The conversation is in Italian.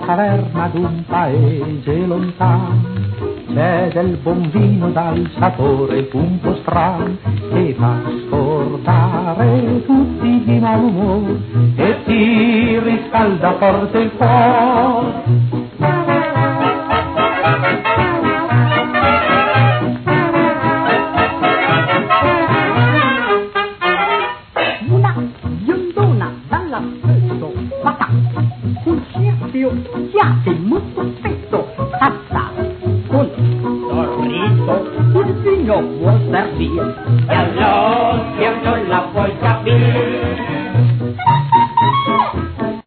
taverna d'un paese lontano c'è del buon vino dal sapore un po' strano che fa scordare tutti di malumore e ti riscalda forte il cuore.